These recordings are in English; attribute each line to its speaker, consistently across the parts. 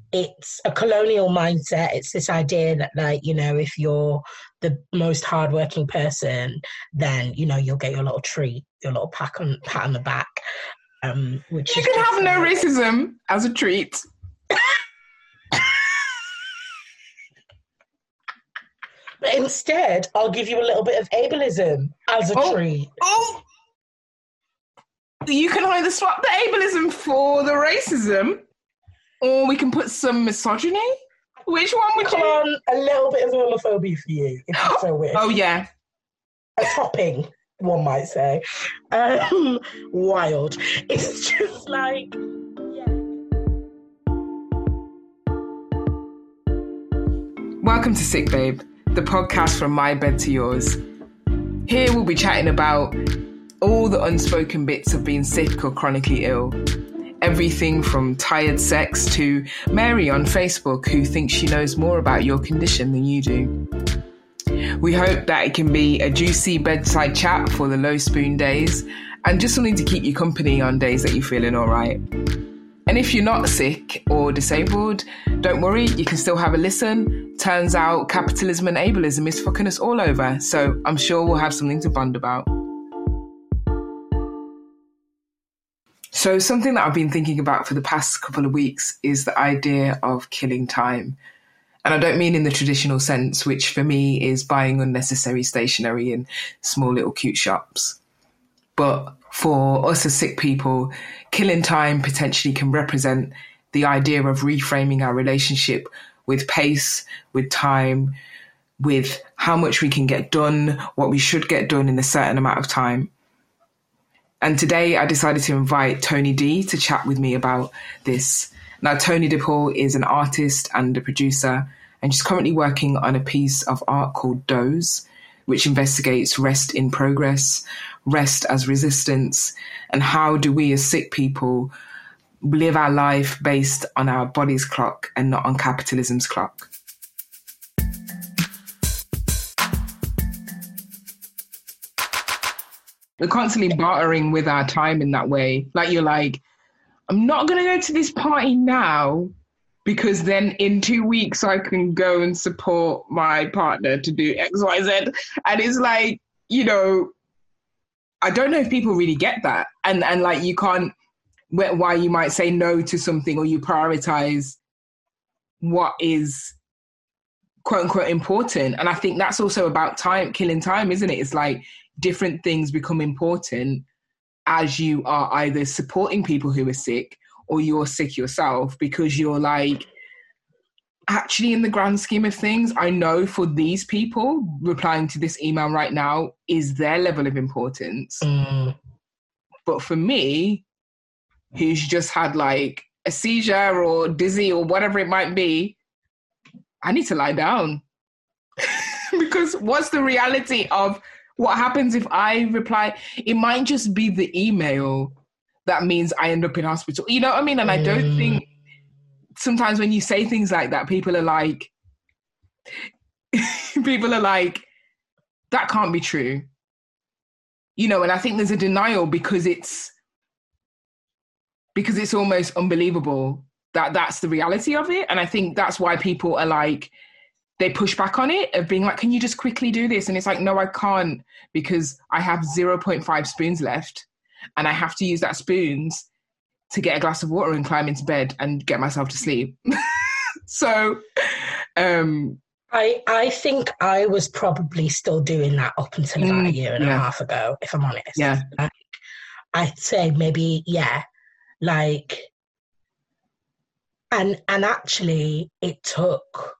Speaker 1: it's a colonial mindset. It's this idea that, like, you know, if you're the most hardworking person, then, you know, you'll get your little treat, your little pat on the back. Which
Speaker 2: you can have no racism as a treat.
Speaker 1: But instead, I'll give you a little bit of ableism as a treat.
Speaker 2: Oh, you can either swap the ableism for the racism, or we can put some misogyny. Which one would
Speaker 1: Come on, a little bit of homophobia for you, if you so wish.
Speaker 2: Oh, yeah.
Speaker 1: A topping, one might say. Wild. It's just like, yeah.
Speaker 2: Welcome to Sick Babe, the podcast from my bed to yours. Here we'll be chatting about all the unspoken bits of being sick or chronically ill. Everything from tired sex to Mary on Facebook, who thinks she knows more about your condition than you do. We hope that it can be a juicy bedside chat for the low spoon days and just something to keep you company on days that you're feeling all right. And if you're not sick or disabled, don't worry, you can still have a listen. Turns out capitalism and ableism is fucking us all over, so I'm sure we'll have something to bond about. So something that I've been thinking about for the past couple of weeks is the idea of killing time. And I don't mean in the traditional sense, which for me is buying unnecessary stationery in small little cute shops. But for us as sick people, killing time potentially can represent the idea of reframing our relationship with pace, with time, with how much we can get done, what we should get done in a certain amount of time. And today I decided to invite Tony D to chat with me about this. Now, Tony DePaul is an artist and a producer, and she's currently working on a piece of art called Doze, which investigates rest in progress, rest as resistance, and how do we as sick people live our life based on our body's clock and not on capitalism's clock. We're constantly bartering with our time in that way. Like, you're like, I'm not going to go to this party now because then in 2 weeks I can go and support my partner to do X, Y, Z. And it's like, you know, I don't know if people really get that. And like, you can't, why you might say no to something, or you prioritize what is quote unquote important. And I think that's also about time, killing time, isn't it? It's like, different things become important as you are either supporting people who are sick or you're sick yourself, because you're like, actually, in the grand scheme of things, I know for these people, replying to this email right now is their level of importance. But for me, who's just had like a seizure or dizzy or whatever it might be, I need to lie down. Because what's the reality of what happens if I reply? It might just be the email that means I end up in hospital. You know what I mean? And I don't think sometimes when you say things like that, people are like, that can't be true. You know, and I think there's a denial because it's almost unbelievable that that's the reality of it. And I think that's why people are like, they push back on it of being like, can you just quickly do this? And it's like, no, I can't, because I have 0.5 spoons left and I have to use that spoons to get a glass of water and climb into bed and get myself to sleep. So,
Speaker 1: I think I was probably still doing that up until about a year and a half ago, if I'm honest.
Speaker 2: Yeah.
Speaker 1: Like, I'd say maybe, like, and actually it took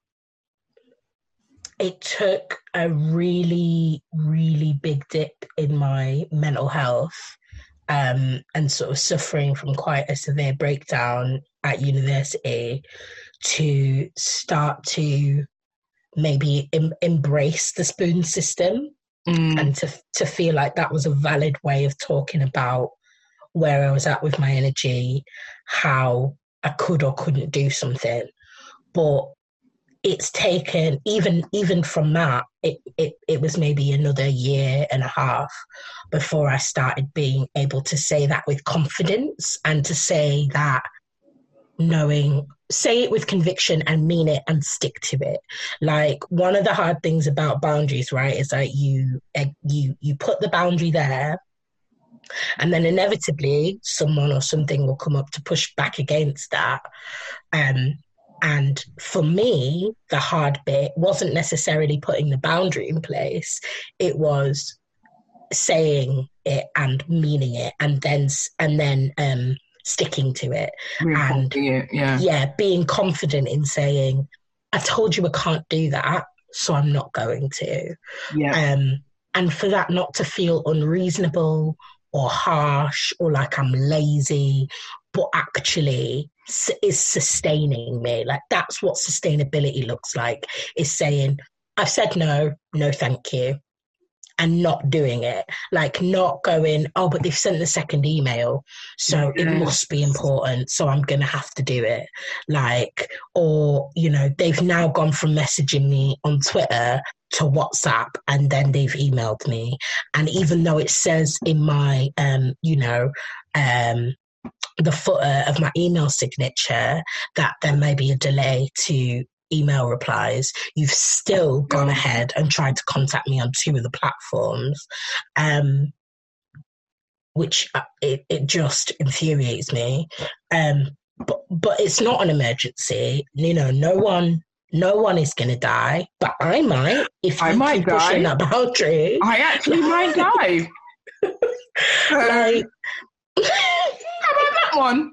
Speaker 1: a really, really big dip in my mental health, and sort of suffering from quite a severe breakdown at university to start to maybe embrace the spoon system and to feel like that was a valid way of talking about where I was at with my energy, how I could or couldn't do something. But it's taken, even from that, it was maybe another year and a half before I started being able to say that with confidence, and to say that knowing say it with conviction and mean it and stick to it. Like, one of the hard things about boundaries, right, is that you put the boundary there, and then inevitably someone or something will come up to push back against that. And for me, the hard bit wasn't necessarily putting the boundary in place. It was saying it and meaning it, and then sticking to it. And being confident in saying, I told you I can't do that, so I'm not going to. And for that not to feel unreasonable or harsh or like I'm lazy, but actually is sustaining me. Like, that's what sustainability looks like, is saying, I've said no thank you, and not doing it. Like, not going, oh, but they've sent the second email, so it must be important, so I'm going to have to do it. Like, or, you know, they've now gone from messaging me on Twitter to WhatsApp, and then they've emailed me. And even though it says in my, the footer of my email signature that there may be a delay to email replies, you've still gone ahead and tried to contact me on 2 of the platforms, which it just infuriates me. But it's not an emergency. You know, no one is going to die, but I might if you keep pushing that boundary.
Speaker 2: I actually might die.
Speaker 1: Like,
Speaker 2: how about that one?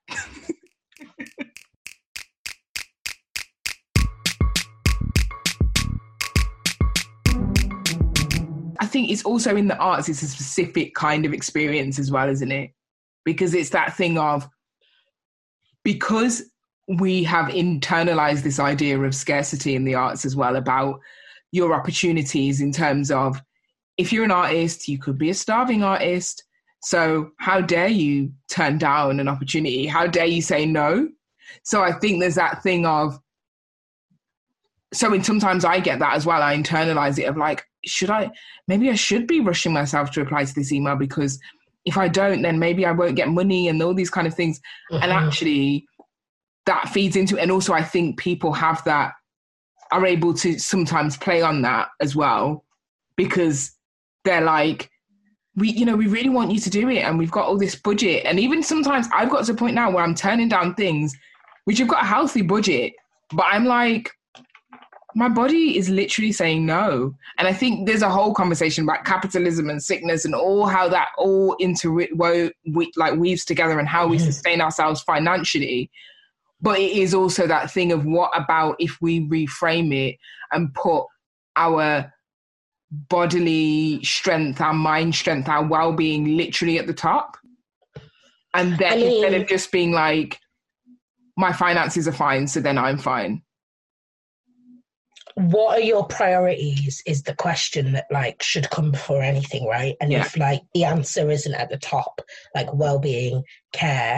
Speaker 2: I think it's also in the arts, it's a specific kind of experience as well, isn't it? Because it's that thing of, because we have internalized this idea of scarcity in the arts as well, about your opportunities in terms of, if you're an artist, you could be a starving artist. So how dare you turn down an opportunity? How dare you say no? So I think there's that thing of, sometimes I get that as well. I internalize it of like, maybe I should be rushing myself to reply to this email, because if I don't, then maybe I won't get money and all these kind of things. Mm-hmm. And actually that feeds into it. And also I think people are able to sometimes play on that as well, because they're like, we really want you to do it, and we've got all this budget. And even sometimes I've got to a point now where I'm turning down things which have got a healthy budget, but I'm like, my body is literally saying no. And I think there's a whole conversation about capitalism and sickness and all how that all weaves together, and how we sustain ourselves financially. But it is also that thing of, what about if we reframe it and put our bodily strength, our mind strength, our well-being literally at the top? And then instead of just being like, my finances are fine, so then I'm
Speaker 1: what are your priorities is the question that like should come before anything, right? And if like the answer isn't at the top, like well-being, care,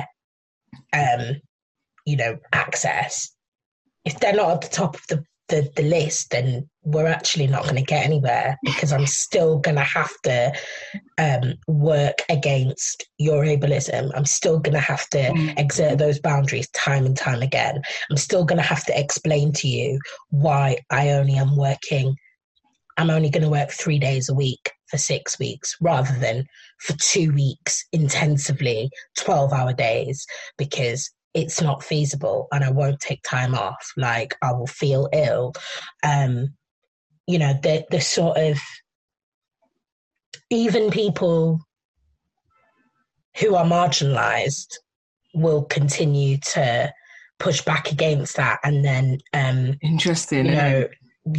Speaker 1: access, if they're not at the top of the list, then we're actually not going to get anywhere, because I'm still going to have to work against your ableism. I'm still going to have to exert those boundaries time and time again. I'm still going to have to explain to you why I'm only going to work 3 days a week for 6 weeks, rather than for 2 weeks intensively, 12-hour days, because it's not feasible and I won't take time off. Like, I will feel ill. The sort of, even people who are marginalized will continue to push back against that. And then,
Speaker 2: interesting.
Speaker 1: It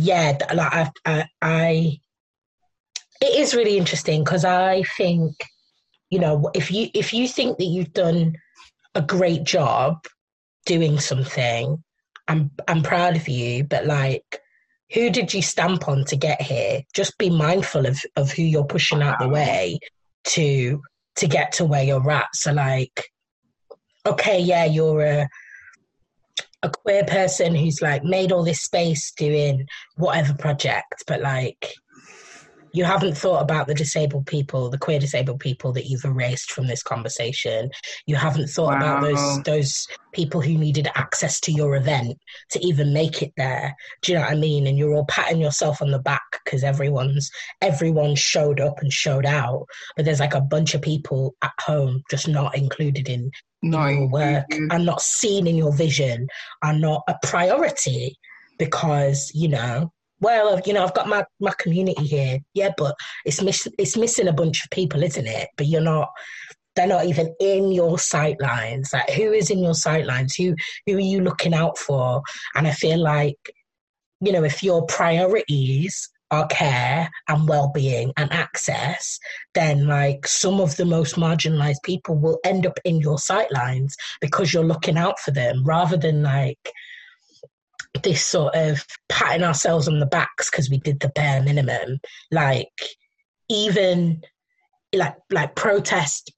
Speaker 1: is really interesting, because I think, if you think that you've done a great job doing something, I'm proud of you, but like, who did you stamp on to get here? Just be mindful of who you're pushing out the way to get to where you're at. So like, okay, yeah, you're a queer person who's like made all this space doing whatever project, but like, You haven't thought about the disabled people, the queer disabled people that you've erased from this conversation. You haven't thought about
Speaker 2: Wow.
Speaker 1: those people who needed access to your event to even make it there. Do you know what I mean? And you're all patting yourself on the back because everyone showed up and showed out. But there's like a bunch of people at home just not included in
Speaker 2: Not
Speaker 1: your work
Speaker 2: included.
Speaker 1: and not seen in your vision, are not a priority because, well, I've got my community here. Yeah, but it's missing a bunch of people, isn't it? But they're not even in your sightlines. Like, who is in your sightlines? Who are you looking out for? And I feel like, if your priorities are care and well-being and access, then like some of the most marginalized people will end up in your sightlines because you're looking out for them rather than like this sort of patting ourselves on the backs because we did the bare minimum. Like even like protest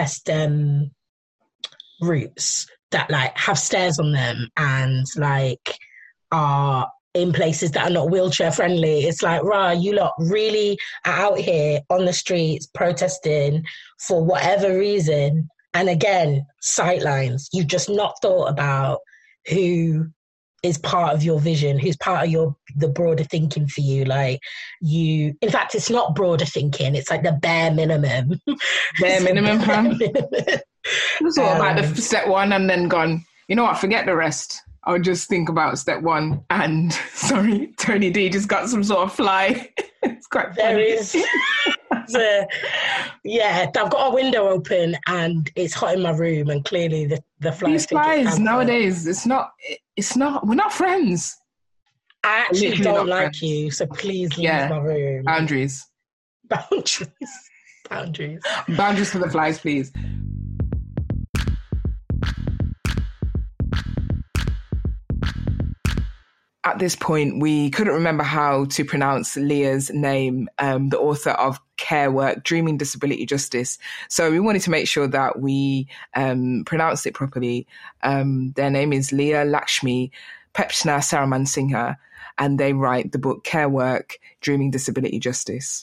Speaker 1: routes that like have stairs on them and like are in places that are not wheelchair friendly. It's like, rah, you lot really are out here on the streets protesting for whatever reason. And again, sightlines. You've just not thought about who is part of your vision, who's part of the broader thinking for you. Like in fact, it's not broader thinking, it's like the bare minimum.
Speaker 2: Bare minimum, fam. It's all about the step one and then gone, you know what, forget the rest. I'll just think about step one. And sorry, Tony D just got some sort of fly. It's quite funny.
Speaker 1: There is. I've got a window open and it's hot in my room, and clearly the flies.
Speaker 2: These flies nowadays, it's not. We're not friends.
Speaker 1: I actually don't like you, so please leave my room.
Speaker 2: Boundaries. Boundaries for the flies, please. At this point, we couldn't remember how to pronounce Leah's name, the author of Care Work, Dreaming Disability Justice. So we wanted to make sure that we pronounced it properly. Their name is Leah Lakshmi Pepshna Saraman Singha, and they write the book Care Work, Dreaming Disability Justice.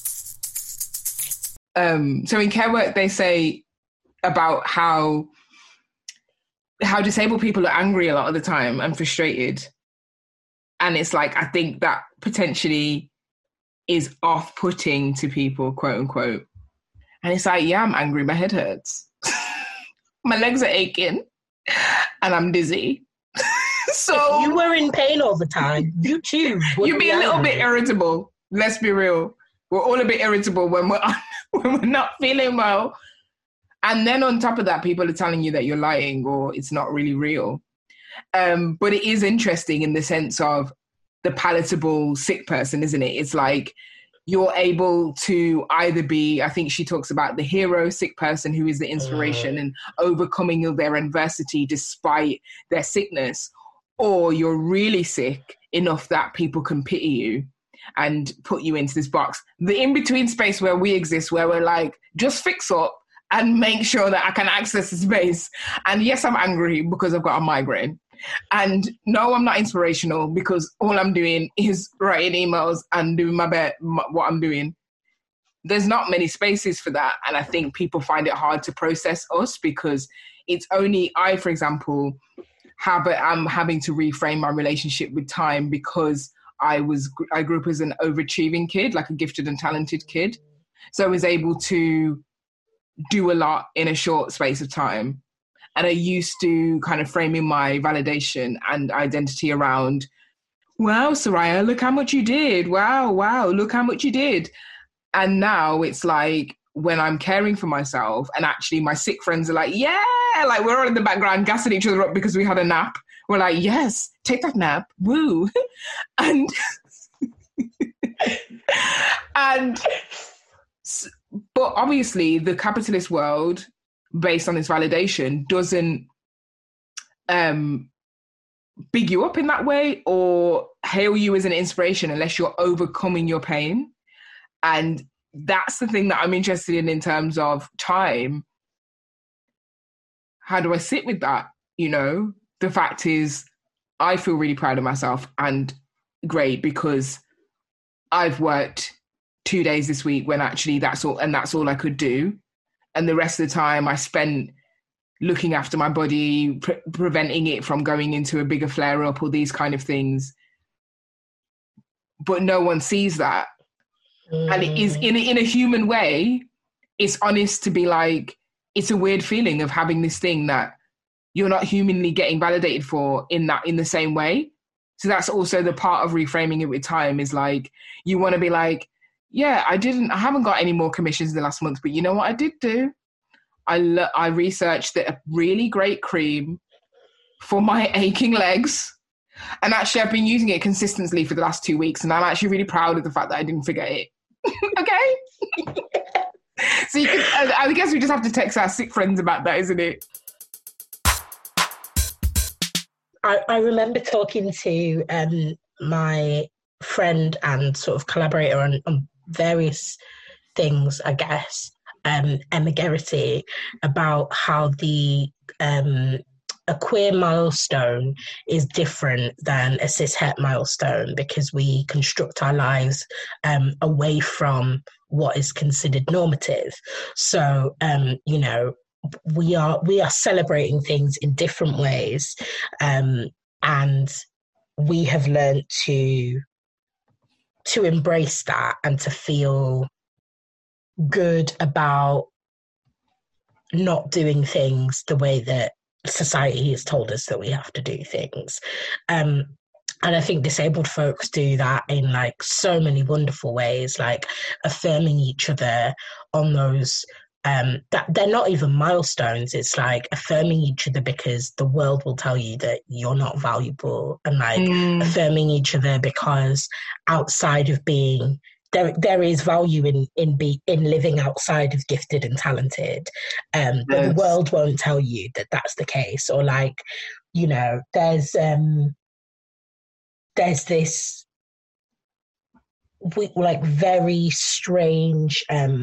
Speaker 2: So in Care Work, they say about how disabled people are angry a lot of the time and frustrated. And it's like, I think that potentially is off-putting to people, quote unquote. And it's like, yeah, I'm angry. My head hurts. My legs are aching and I'm dizzy. So
Speaker 1: if you were in pain all the time, you too.
Speaker 2: You'd be a little bit irritable. Let's be real. We're all a bit irritable when we're not feeling well. And then on top of that, people are telling you that you're lying or it's not really real. But it is interesting in the sense of the palatable sick person, isn't it? It's like you're able to either be, I think she talks about the hero sick person who is the inspiration and overcoming their adversity despite their sickness, or you're really sick enough that people can pity you and put you into this box. The in-between space where we exist, where we're like, just fix up and make sure that I can access the space. And yes, I'm angry because I've got a migraine. And no, I'm not inspirational because all I'm doing is writing emails and doing what I'm doing. There's not many spaces for that. And I think people find it hard to process us because it's only I, for example, I'm having to reframe my relationship with time because I grew up as an overachieving kid, like a gifted and talented kid. So I was able to do a lot in a short space of time. And I used to kind of framing my validation and identity around, wow, Soraya, look how much you did. Wow, look how much you did. And now it's like when I'm caring for myself and actually my sick friends are like, yeah, like we're all in the background gassing each other up because we had a nap. We're like, yes, take that nap. Woo. And but obviously the capitalist world, based on this validation, doesn't big you up in that way or hail you as an inspiration unless you're overcoming your pain. And that's the thing that I'm interested in terms of time. How do I sit with that? You know, the fact is I feel really proud of myself and great because I've worked 2 days this week when actually that's all I could do. And the rest of the time I spent looking after my body, preventing it from going into a bigger flare up or these kind of things. But no one sees that. And it is in a human way, it's honest to be like, it's a weird feeling of having this thing that you're not humanly getting validated for in the same way. So that's also the part of reframing it with time, is like, you want to be like, yeah, I haven't got any more commissions in the last month, but you know what I did do? I researched a really great cream for my aching legs. And actually I've been using it consistently for the last 2 weeks. And I'm actually really proud of the fact that I didn't forget it. Okay? So I guess we just have to text our sick friends about that, isn't it?
Speaker 1: I remember talking to my friend and sort of collaborator on various things, I guess, Emma Geraghty, about how a queer milestone is different than a cishet milestone, because we construct our lives away from what is considered normative. So, we are celebrating things in different ways, and we have learned to embrace that and to feel good about not doing things the way that society has told us that we have to do things. And I think disabled folks do that in like so many wonderful ways, like affirming each other on those that they're not even milestones. It's like affirming each other because the world will tell you that you're not valuable, and like affirming each other because outside of being there is value in living outside of gifted and talented, but the world won't tell you that that's the case. Or like, there's this like very strange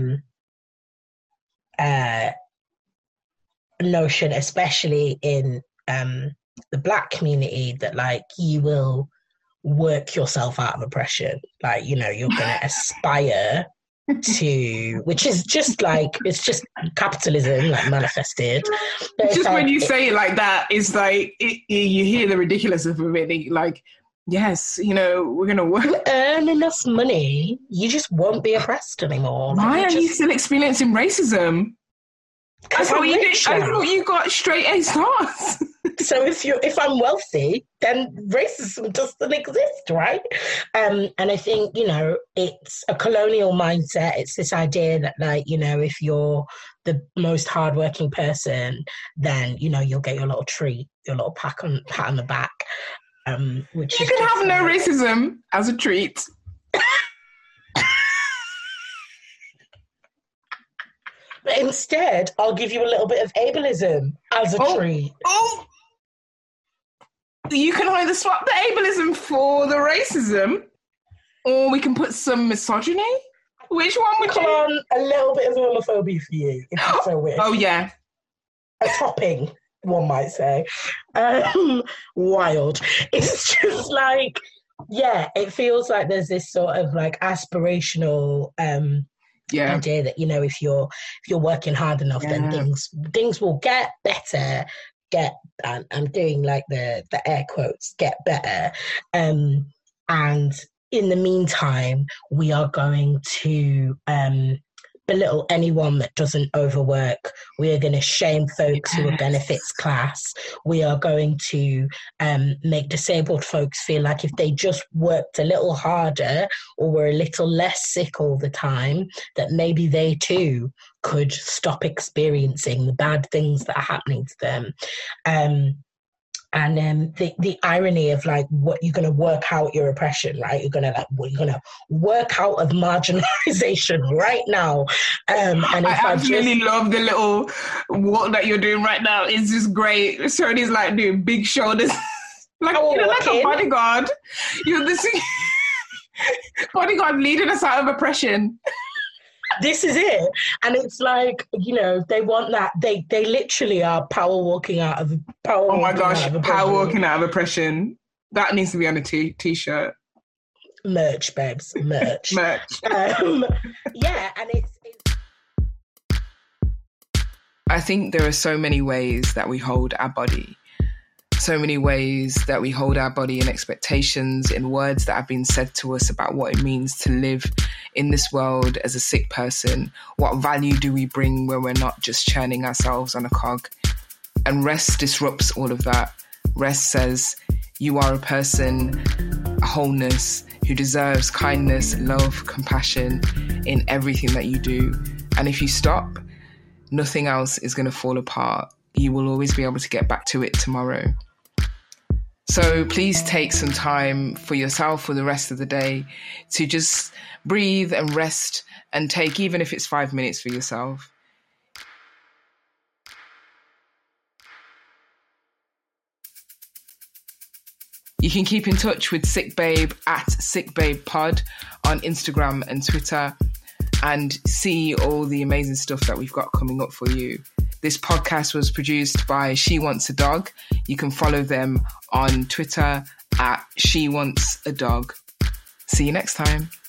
Speaker 1: notion, especially in the Black community, that like you will work yourself out of oppression. Like, you're going to aspire to, which is just like, it's just capitalism like manifested.
Speaker 2: Just
Speaker 1: like,
Speaker 2: when you say it like that, it's like you hear the ridiculousness of it. Like, yes, we're going to work.
Speaker 1: You earn enough money, you just won't be oppressed anymore.
Speaker 2: Why are you still experiencing racism? I thought you got straight A stars.
Speaker 1: So if I'm wealthy, then racism doesn't exist, right? And I think, it's a colonial mindset. It's this idea that, like, if you're the most hardworking person, then, you'll get your little treat, your little pat on the back. Which
Speaker 2: you can have no racism as a treat.
Speaker 1: But instead, I'll give you a little bit of ableism as a treat.
Speaker 2: Oh! You can either swap the ableism for the racism, or we can put some misogyny. Which one would
Speaker 1: Come on, a little bit of homophobia for you, if you so wish.
Speaker 2: Oh, yeah.
Speaker 1: A topping, one might say. Wild. It's just like, yeah, it feels like there's this sort of like aspirational idea that, if you're working hard enough, then things will get better. I'm doing like the air quotes, get better. And in the meantime, we are going to belittle anyone that doesn't overwork. We are going to shame folks who are benefits class. We are going to make disabled folks feel like if they just worked a little harder or were a little less sick all the time, that maybe they too could stop experiencing the bad things that are happening to them. And then the irony of like, what you're going to work out your oppression, right? You're going to work out of marginalization right now. And if
Speaker 2: I absolutely love the little walk that you're doing right now. It's just great. Shoney's like doing big shoulders, like like a bodyguard. You're this bodyguard leading us out of oppression.
Speaker 1: This is it. And it's like, they want that. They literally are power walking out of
Speaker 2: power walking out of oppression. That needs to be on a t-shirt.
Speaker 1: Merch, babes, merch.
Speaker 2: Merch.
Speaker 1: Yeah, and it's.
Speaker 2: I think there are so many ways that we hold our body. So many ways that we hold our body in expectations, in words that have been said to us about what it means to live in this world as a sick person. What value do we bring when we're not just churning ourselves on a cog? And rest disrupts all of that. Rest says you are a person, a wholeness, who deserves kindness, love, compassion in everything that you do. And if you stop, nothing else is going to fall apart. You will always be able to get back to it tomorrow. So please take some time for yourself for the rest of the day to just breathe and rest and take, even if it's 5 minutes for yourself. You can keep in touch with Sick Babe at SickBabePod on Instagram and Twitter and see all the amazing stuff that we've got coming up for you. This podcast was produced by She Wants a Dog. You can follow them on Twitter at She Wants a Dog. See you next time.